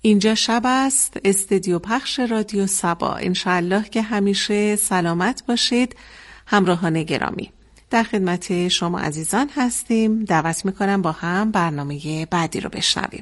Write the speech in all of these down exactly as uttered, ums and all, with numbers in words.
اینجا شب است، استودیو پخش رادیو سبا. انشاءالله که همیشه سلامت باشید. همراهان گرامی، در خدمت شما عزیزان هستیم. دعوت میکنم با هم برنامه بعدی رو بشنویم.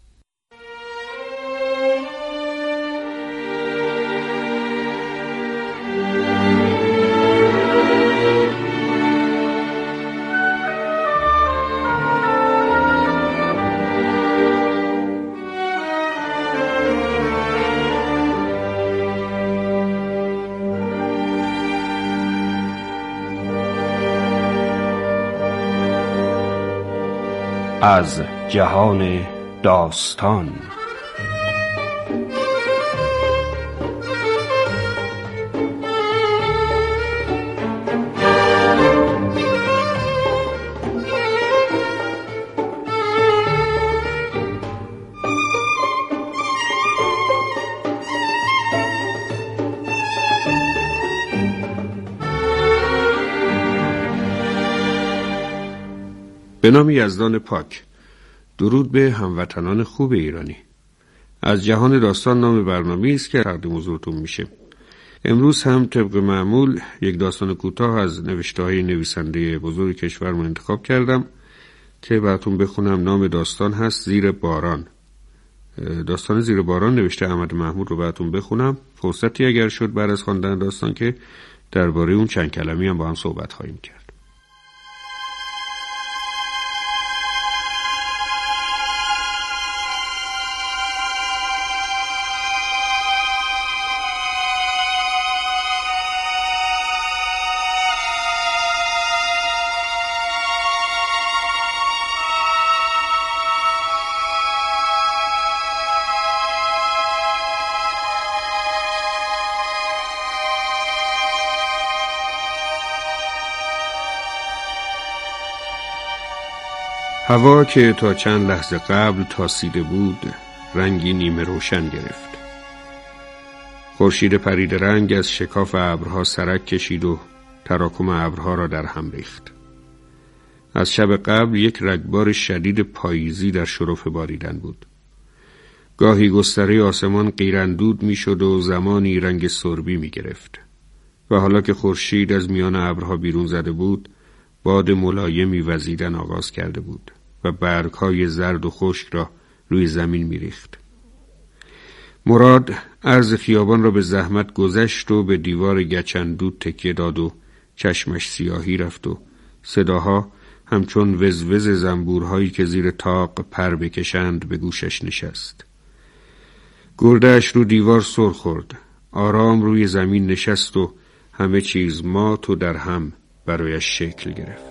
از جهان داستان. به نام یزدان پاک. درود به هموطنان خوب ایرانی. از جهان داستان نام برنامه‌ای است که تقدیم حضورتون میشه. امروز هم طبق معمول یک داستان کوتاه از نوشته‌های نویسنده بزرگ کشورمون انتخاب کردم که براتون بخونم. نام داستان هست زیر باران. داستان زیر باران نوشته احمد محمود رو براتون بخونم. فرصتی اگر شد بعد از خواندن داستان که درباره اون چند کلمه‌ای هم با هم صحبت خواهیم کرد. هوا که تا چند لحظه قبل تاسیده بود رنگی نیمه روشن گرفت. خورشید پرید رنگ از شکاف ابرها سرک کشید و تراکم ابرها را در هم ریخت. از شب قبل یک رگبار شدید پاییزی در شرف باریدن بود. گاهی گستره آسمان قیراندود میشد و زمانی رنگ سربی می گرفت. و حالا که خورشید از میان ابرها بیرون زده بود، باد ملایمی وزیدن آغاز کرده بود و برگ‌های زرد و خشک را روی زمین می‌ریخت. مراد عرض خیابان را به زحمت گذشت و به دیوار گچندود تکیه داد و چشمش سیاهی رفت و صداها همچون وزوز زنبورهایی که زیر طاق پر بکشند به گوشش نشست. گرده‌اش رو دیوار سر خورد. آرام روی زمین نشست و همه چیز مات و در هم برایش شکل گرفت.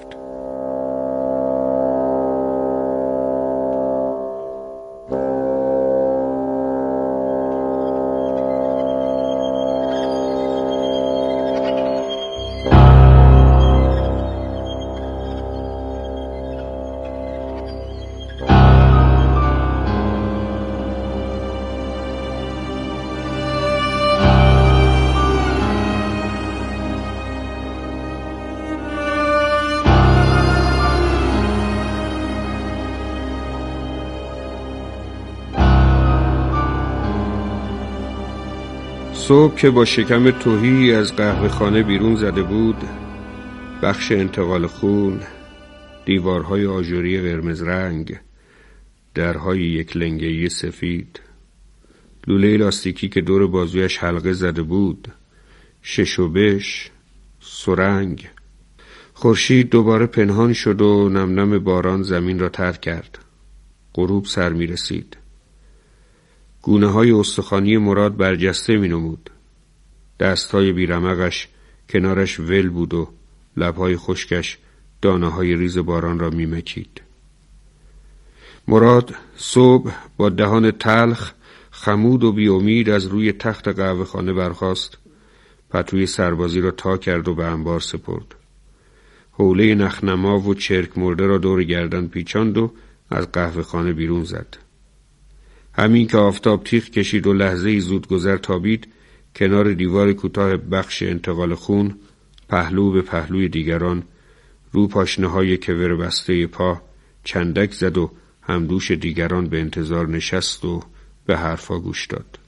صبح که با شکم تهی از قهوه خانه بیرون زده بود، بخش انتقال خون، دیوارهای آجوری قرمز رنگ، درهای یک لنگه‌ای سفید، لوله لاستیکی که دور بازویش حلقه زده بود، شش و بش، سرنگ. خورشید دوباره پنهان شد و نم نم باران زمین را تر کرد. غروب سر می رسید. گونه های استخوانی مراد برجسته می نمود. دست های بیرمقش کنارش ول بود و لبهای خشکش دانه های ریز باران را می مکید. مراد صبح با دهان تلخ، خمود و بی امید از روی تخت قهوه خانه برخاست، پتوی سربازی را تا کرد و به انبار سپرد. حوله نخنما و چرک مرده را دور گردن پیچاند و از قهوه خانه بیرون زد. همین که آفتاب تیغ کشید و لحظه‌ای زود گذر تابید، کنار دیوار کوتاه بخش انتقال خون، پهلو به پهلوی دیگران، رو پاشنه‌های کور بسته پا چندک زد و همدوش دیگران به انتظار نشست و به حرفا گوش داد.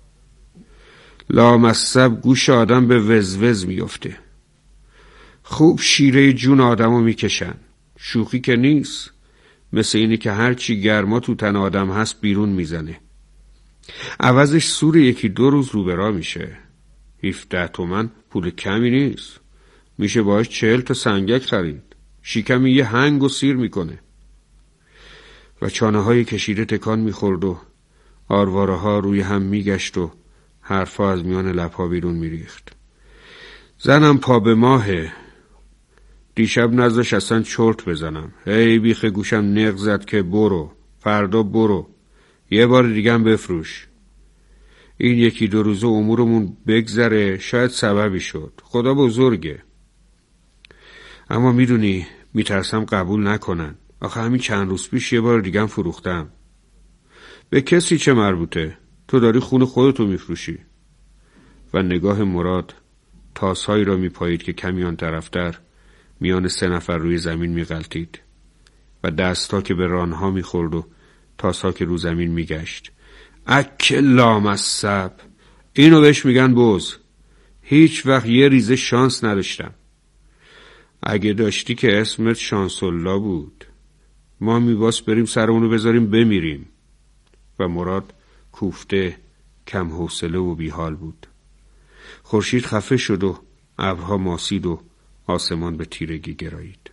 لامصب گوش آدم به وزوز میفته. خوب شیره جون آدمو میکشن. شوخی که نیست. مثل اینه که هرچی گرما تو تن آدم هست بیرون میزنه. عوضش سور یکی دو روز رو برا میشه. هفده تومن پول کمی نیست. میشه باش چهل تا سنگک خرید. شیکمی یه هنگ و سیر میکنه. و چانه های کشیده تکان میخورد و آرواره ها روی هم میگشت و حرفا از میان لبها بیرون میریخت. زنم پا به ماهه. دیشب نزدش اصلا چرت بزنم. هی بیخ گوشم نق زد که برو، فردا برو، یه بار دیگه هم بفروش. این یکی دو روزه امورمون بگذره، شاید سببی شد. خدا بزرگه. اما میدونی میترسم قبول نکنن. آخه همین چند روز پیش یه بار دیگه هم فروختم. به کسی چه مربوطه؟ تو داری خون خودتو میفروشی. و نگاه مراد تاسهایی را میپایید که کمی آن طرفتر میان سه نفر روی زمین میغلطید و دستا که به رانها میخورد و تاسها که رو زمین میگشت. اکه لامصب، اینو بهش میگن بز. هیچ وقت یه ریزه شانس نداشتم. اگه داشتی که اسمت شانسالله بود. ما میباس بریم سرمونو بذاریم بمیریم. و مراد کوفته، کم حوصله و بیحال بود. خورشید خفه شد و ابرها ماسید و آسمان به تیرگی گرایید.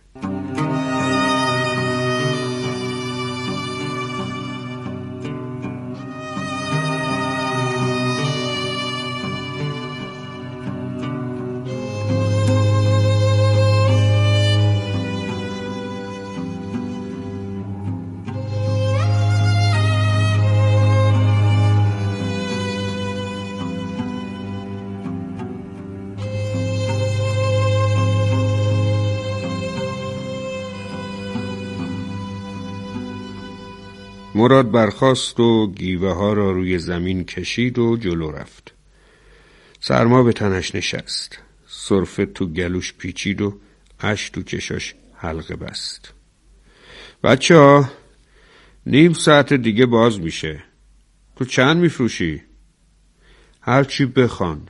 مراد برخاست و گیوه ها را روی زمین کشید و جلو رفت. سرما به تنش نشست. سرفه تو گلوش پیچید و اشک تو چشاش حلقه بست. بچه ها، نیم ساعت دیگه باز میشه. تو چند میفروشی؟ هرچی بخوان.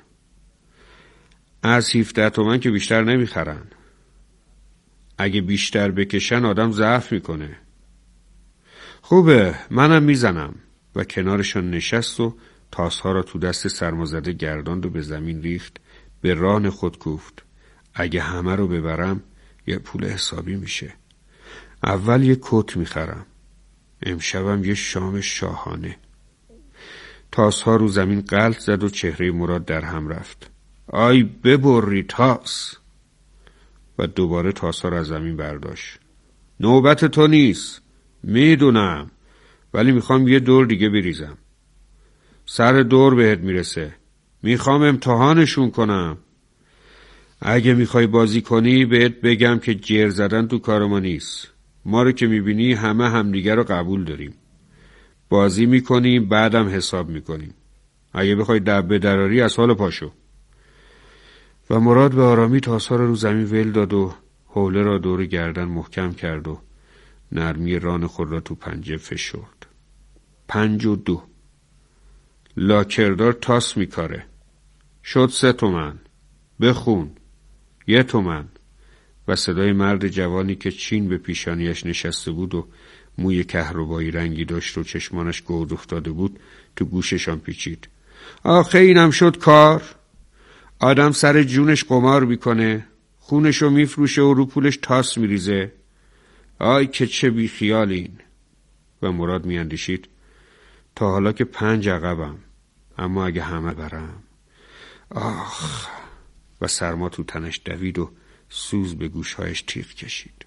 از هفده تومن که بیشتر نمیخرن. اگه بیشتر بکشن آدم ضعف میکنه. خوبه، منم میزنم. و کنارشان نشست و تاسها را تو دست سرمازده گرداند و به زمین ریخت. به ران خود گفت اگه همه رو ببرم یه پول حسابی میشه. اول یه کت میخرم. امشبم یه شام شاهانه. تاسها رو زمین غلط زد و چهره مراد در هم رفت. آی ببری تاس. و دوباره تاسها را از زمین برداشت. نوبت تو نیست. میدونم، ولی میخوام یه دور دیگه بریزم. سر دور بهت میرسه. میخوام امتحانشون کنم. اگه میخوای بازی کنی بهت بگم که جر زدن تو کار ما نیست. ما رو که میبینی همه همدیگه رو قبول داریم. بازی میکنیم بعدم حساب میکنیم. اگه بخوای دبه دراری از حال پاشو. و مراد به آرامی تاسها رو رو زمین ول داد و حوله را دور گردن محکم کرد و نرمی ران خود را تو پنجه فشرد. پنج و دو. لاکردار تاس میکاره. شد سه تومن. بخون. یه تومن. و صدای مرد جوانی که چین به پیشانیش نشسته بود و موی کهربایی رنگی داشت و چشمانش گود افتاده بود تو گوششان پیچید. آخه اینم شد کار. آدم سر جونش قمار میکنه. خونشو میفروشه و رو پولش تاس میریزه. آی که چه بی خیال این. و مراد میاندیشید تا حالا که پنج عقبم، اما اگه همه برم. آخ. و سرما تو تنش دوید و سوز به گوشهایش تیغ کشید.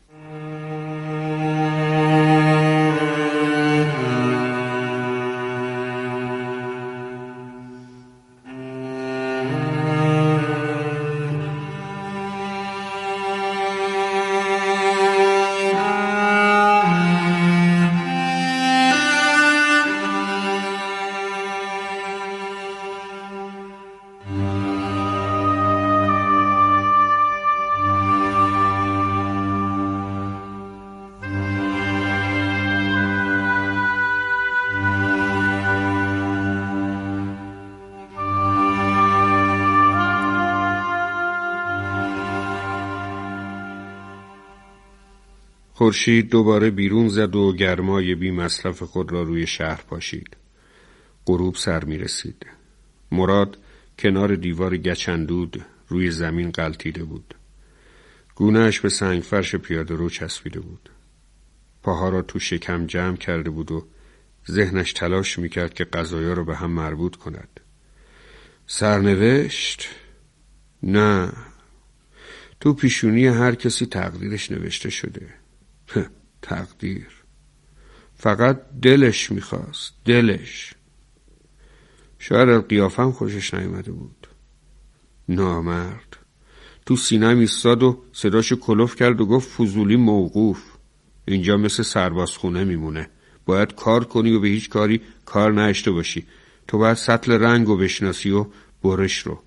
خورشید دوباره بیرون زد و گرمای بی مصرف خود را روی شهر پاشید. غروب سر می رسید. مراد کنار دیوار گچندود روی زمین غلتیده بود. گونه‌اش به سنگ فرش پیاده رو چسبیده بود. پاها را تو شکم جمع کرده بود و ذهنش تلاش میکرد که غذایا را به هم مربوط کند. سرنوشت؟ نه، تو پیشونی هر کسی تقدیرش نوشته شده. تقدیر فقط دلش میخواست، دلش. شاید از قیافم خوشش نیامده بود. نامرد تو سینه‌ام ایستاد و صداشو کلوف کرد و گفت فضولی موقوف. اینجا مثل سربازخونه میمونه. باید کار کنی و به هیچ کاری کار نشته باشی. تو باید سطل رنگو بشناسی و برش رو.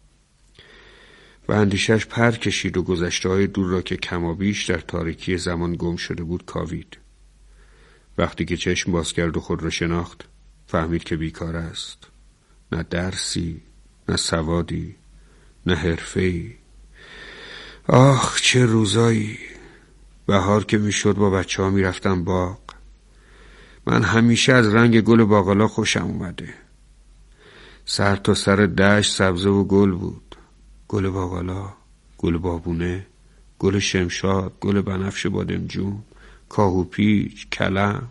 و اندیشش پر کشید و گذشته های دور را که کمابیش در تاریکی زمان گم شده بود کاوید. وقتی که چشم باز کرد و خود را شناخت فهمید که بیکار است. نه درسی، نه سوادی، نه حرفه‌ای. آخ چه روزایی! بهار که میشد با بچه ها میرفتم باغ. من همیشه از رنگ گل باقلا خوشم اومده. سر تا سر دشت سبزه و گل بود. گل باقلا، گل بابونه، گل شمشاد، گل بنفش بادمجون، کاهوپیچ، کلم.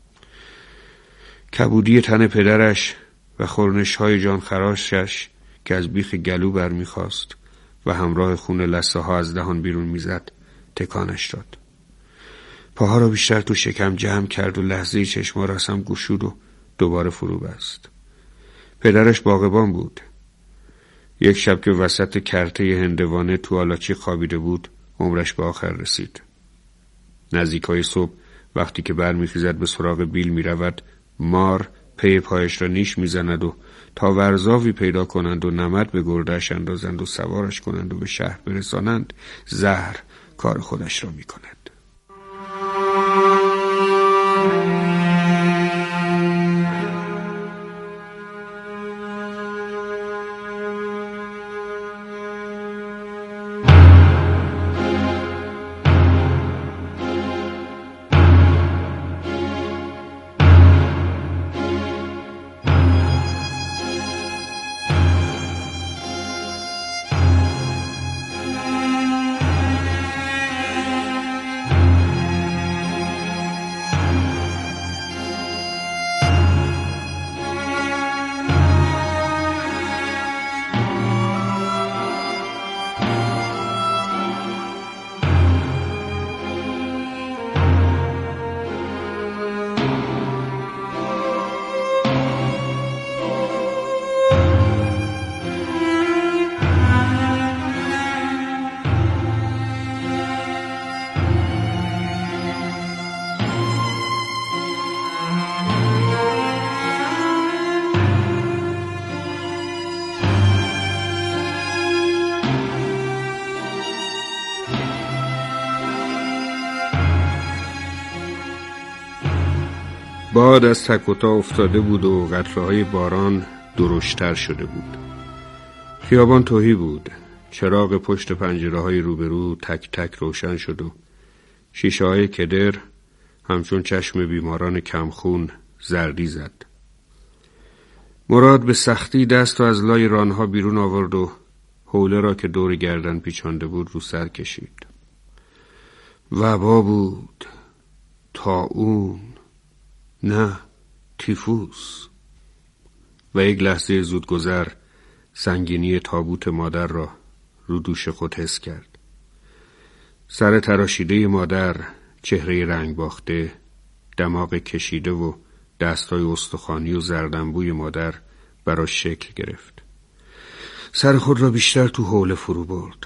کبودی تن پدرش و خورنش های جان خراشش که از بیخ گلو برمیخواست و همراه خون لثه ها از دهان بیرون میزد تکانش داد. پاها را بیشتر تو شکم جمع کرد و لحظه چشما را هم گشود و دوباره فرو بست. پدرش باغبان بود. یک شب که وسط کرته هندوانه تو آلاچی خوابیده بود عمرش به آخر رسید. نزدیکای صبح وقتی که برمیخیزد به سراغ بیل میرود، مار پی پایش را نیش میزند و تا ورزاوی پیدا کنند و نمد به گردهش اندازند و سوارش کنند و به شهر برسانند، زهر کار خودش را میکند. باد از تک و تا افتاده بود و قطره‌های باران درشتر شده بود. خیابان تهی بود. چراغ پشت پنجره‌های روبرو تک تک روشن شد و شیشه‌های کدر همچون چشم بیماران کمخون زردی زد. مراد به سختی دست و از لای رانها بیرون آورد و حوله را که دور گردن پیچانده بود رو سر کشید. وبا بود، طاعون، نه تیفوس. و یک لحظه زودگذر سنگینی تابوت مادر را رو دوش خود حس کرد. سر تراشیده مادر، چهره رنگ باخته، دماغ کشیده و دستای استخوانی و زردنبوی مادر براش شکل گرفت. سر خود را بیشتر تو حوله فرو برد.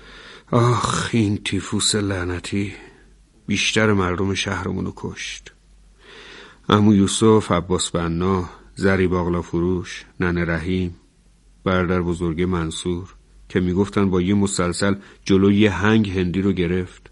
آخ این تیفوس لعنتی بیشتر مردم شهرمونو کشت. عمو یوسف، عباس بنا، زری باقلا فروش، ننه رحیم، برادر بزرگ منصور که میگفتن با یه مسلسل جلوی یه هنگ هندی رو گرفت.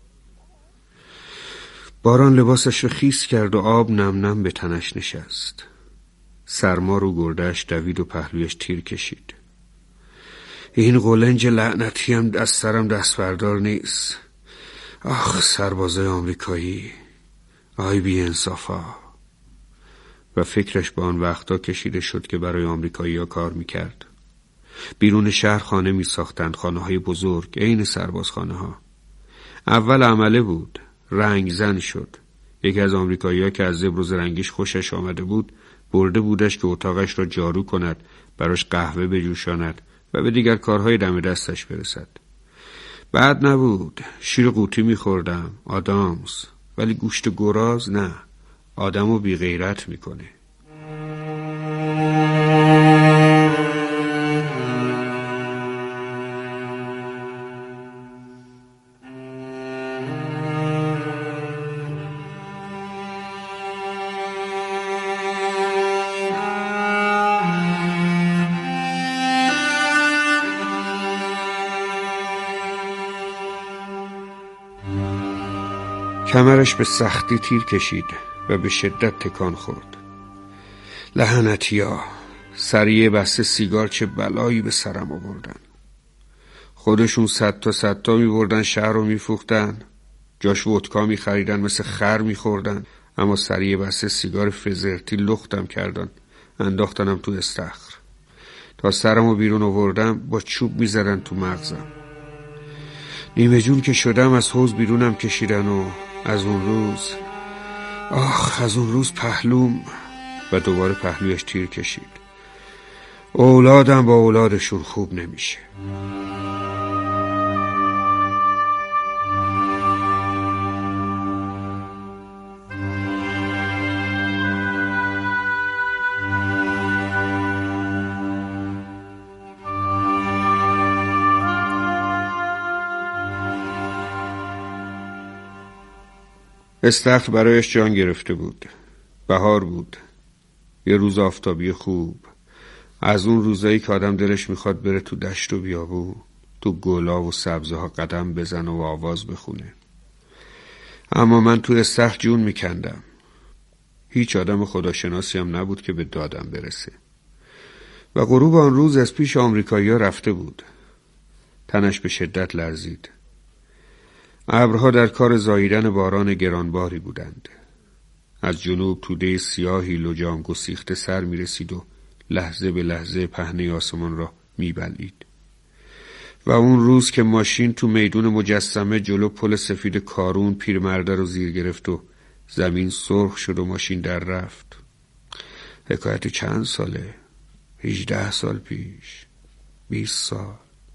باران لباسش رو خیس کرد و آب نم نم به تنش نشست. سرما رو گردهش دوید و پهلویش تیر کشید. این قلنج لعنتی هم از سرم دست بردار نیست. آخ سربازای آمریکایی، آی بی انصافا. و فکرش به آن وقتا کشیده شد که برای آمریکایی ها کار میکرد. بیرون شهر خانه می ساختند، خانه های بزرگ عین سربازخانه ها. اول عمله بود، رنگ زن شد. یکی از آمریکایی ها که از زبر و زرنگیش خوشش آمده بود برده بودش که اتاقش را جارو کند، براش قهوه بجوشاند و به دیگر کارهای دم دستش برسد. بعد نبود، شیر قوطی می خوردم، آدامس، ولی گوشت گراز نه، آدمو بی غیرت می کنه. کمرش به سختی تیر کشید و به شدت تکان خورد. لعنتیا، سریع بسته سیگار چه بلایی به سرم آوردن. خودشون صد تا صد تا می بردن شهر رو می فوختن، جاش ودکا می خریدن، مثل خر می خوردن. اما سریع بسته سیگار فزرتی لختم کردن، انداختنم تو استخر. تا سرمو بیرون آوردم با چوب می زدن تو مغزم. نیمه جون که شدم از حوض بیرونم کشیدن و از اون روز، آخ از اون روز پهلوم. و دوباره پهلویش تیر کشید. اولادم با اولادشون خوب نمیشه. استخر برایش جان گرفته بود. بهار بود، یه روز آفتابی خوب، از اون روزایی که آدم دلش میخواد بره تو دشت و بیابون، تو گلا و سبزه ها قدم بزنه و آواز بخونه. اما من تو استخر جون میکندم. هیچ آدم خداشناسی هم نبود که به دادم برسه. و غروب آن روز از پیش آمریکایی ها رفته بود. تنش به شدت لرزید. ابرها در کار زاییدن باران گرانباری بودند. از جنوب توده سیاهی لجام گسیخته سر می رسید و لحظه به لحظه پهنه آسمان را می بلعید. و اون روز که ماشین تو میدون مجسمه جلو پل سفید کارون پیرمرده رو زیر گرفت و زمین سرخ شد و ماشین در رفت. حکایت چند ساله؟ هجده سال پیش، بیست سال.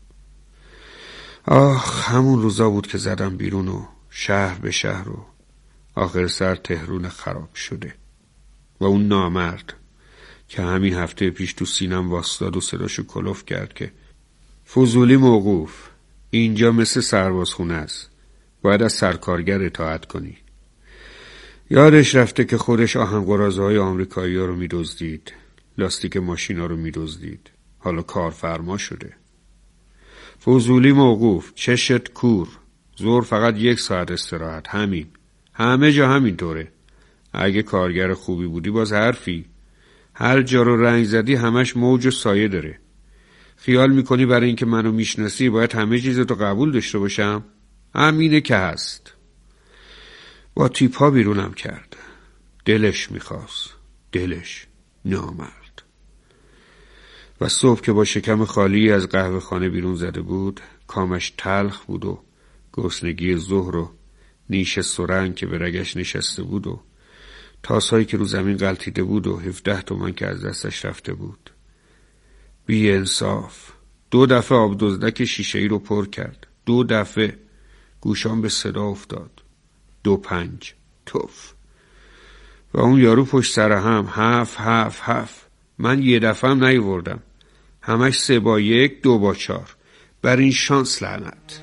آخ همون روزا بود که زدم بیرون و شهر به شهر و آخر سر تهرون خراب شده. و اون نامرد که همین هفته پیش تو سینم واسطاد و صداشو کلوف کرد که فضولی موقوف، اینجا مثل سربازخونه است، باید از سرکارگر اطاعت کنی. یادش رفته که خودش آهنگرازهای آمریکایی ها رو می دزدید، لاستیک ماشینا رو می دزدید، حالا کارفرما شده. فضولی موقوف، چشت کور، زور فقط یک ساعت استراحت، همین. همه جا همین طوره. اگه کارگر خوبی بودی باز حرفی. هر جا رو رنگ زدی همش موج و سایه داره. خیال میکنی برای اینکه منو میشناسی باید همه چیزتو قبول داشته باشم؟ همینه که هست. با تیپ ها بیرونم کرد. دلش میخواست. دلش نامرد. و صبح که با شکم خالی از قهوه خانه بیرون زده بود، کامش تلخ بود و گرسنگی ظهر و نیش سرنگ که به رگش نشسته بود و تاسایی که رو زمین غلطیده بود و هفده تومن که از دستش رفته بود. بی انصاف. دو دفعه آب دزدک شیشه‌ای رو پر کرد. دو دفعه. گوشام به صدا افتاد. دو پنج. توف. و اون یارو پشت سر هم هف هف هف. من یه دفعه هم نیوردم. همش سه با یک، دو با چار. بر این شانس لعنت.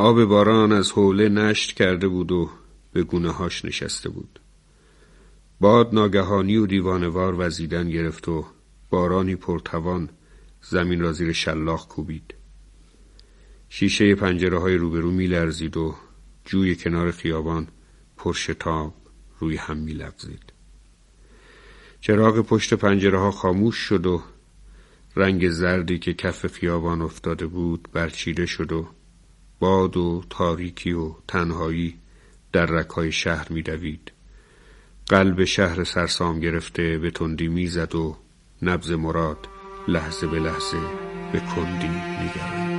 آب باران از حوله نشت کرده بود و به گونه هاش نشسته بود. باد ناگهانی و دیوانوار وزیدن گرفت و بارانی پرتوان زمین را زیر شلاق کوبید. شیشه پنجره های روبرو می لرزید و جوی کنار خیابان پرشتاب روی هم می لغزید. چراغ پشت پنجره ها خاموش شد و رنگ زردی که کف خیابان افتاده بود برچیده شد و باد و تاریکی و تنهایی در رگ‌های شهر می دوید. قلب شهر سرسام گرفته به تندی می زد و نبض مراد لحظه به لحظه به کندی می گرد.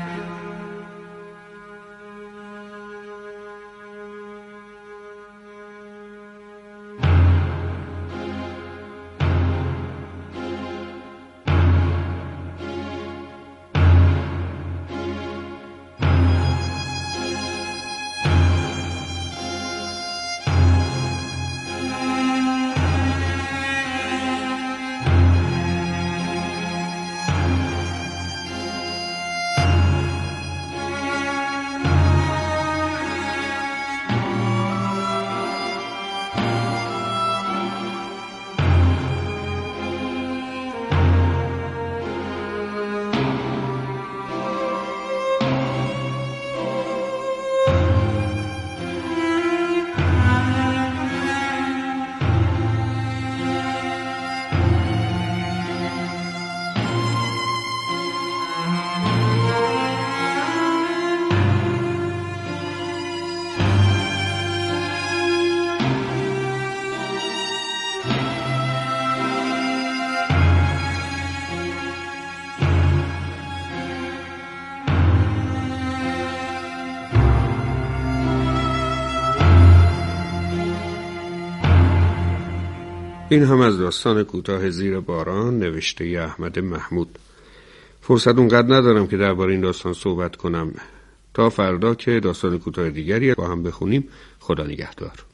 این هم از داستان کوتاه زیر باران نوشته ی احمد محمود. فرصت اونقدر ندارم که درباره این داستان صحبت کنم. تا فردا که داستان کوتاه دیگری با هم بخونیم. خدا نگهدار.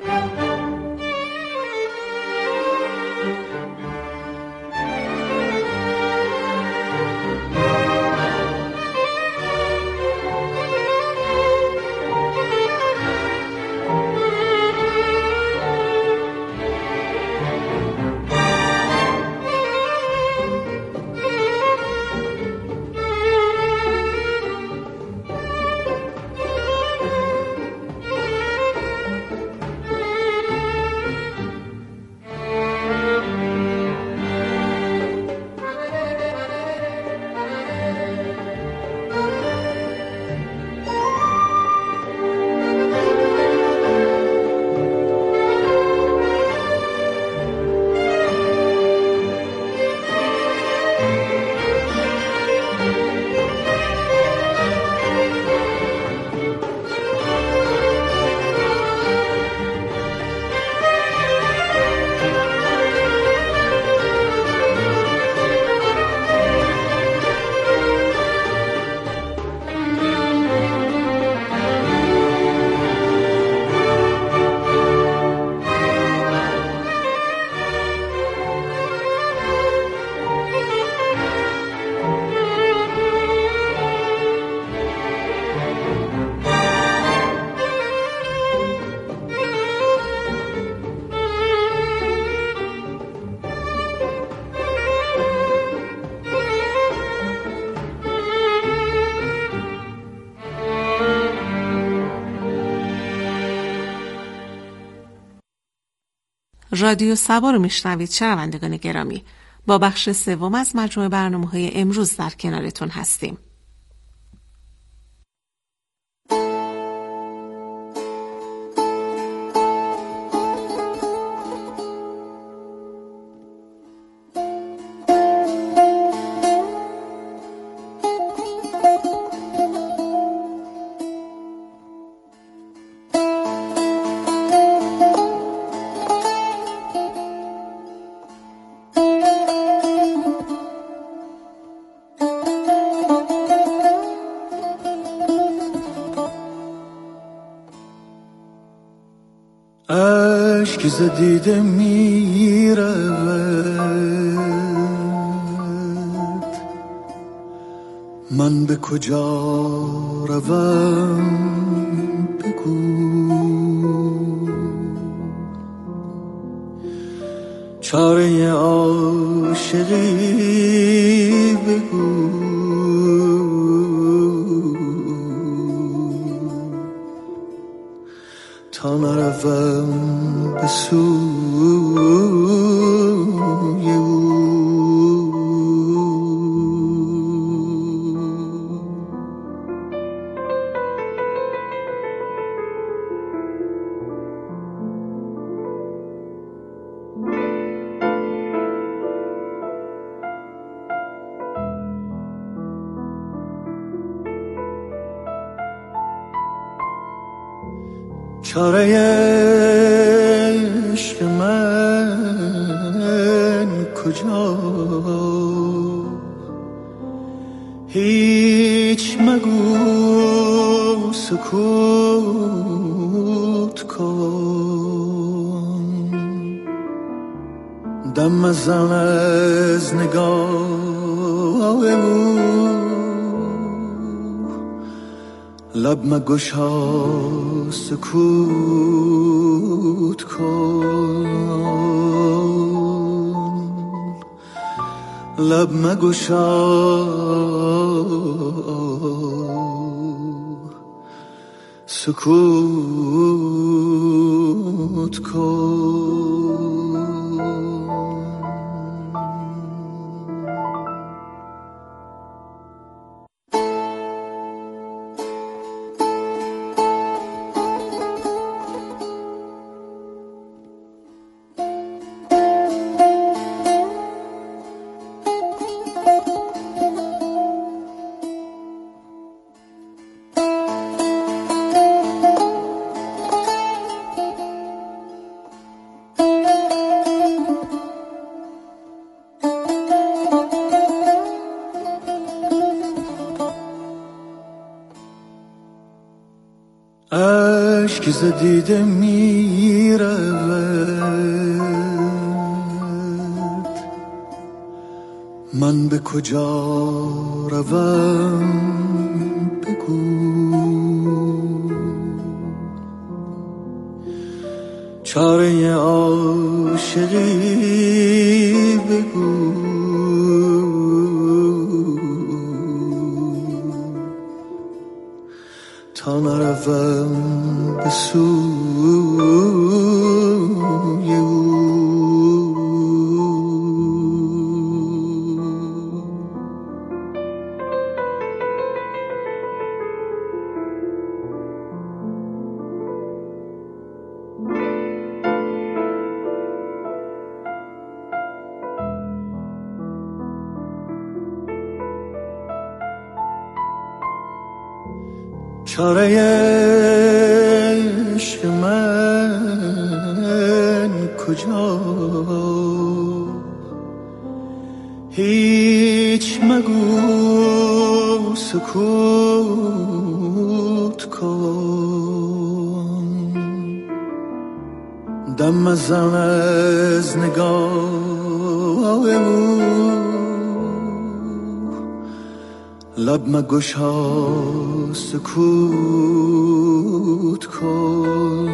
رادیو سبا رو میشنوید شنوندگان گرامی. با بخش سوم از مجموعه برنامه‌های امروز در کنارتون هستیم. اشک ز دیده می رود، من به کجا روم بگو، چاره عاشقی بگو، تا نروم به سوی او. چاره عشق من کجا، هیچ مگو سکوت کن، دم مزن از نگاه او، لب مگشا سکوت کن، لب مگشا سکوت کن. اشک ز دیده می رود، من به کجا روم بگو، چاره عاشقی بگو، تا نروم به سوی او. چاره عشق من کجا، هیچ مگو سکوت کن، دم مزن از نگاه او، لب مگشا سکوت کن،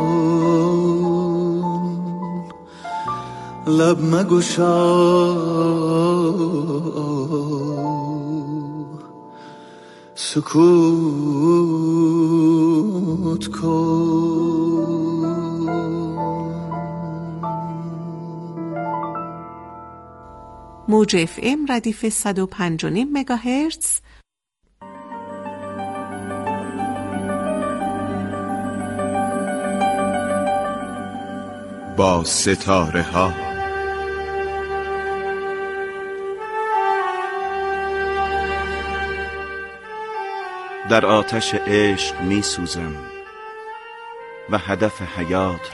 لب مگشا سکوت کن. موج اف ام ردیف صد و پنج و نیم مگاهرتز. با ستاره ها در آتش عشق می سوزم و هدف حیات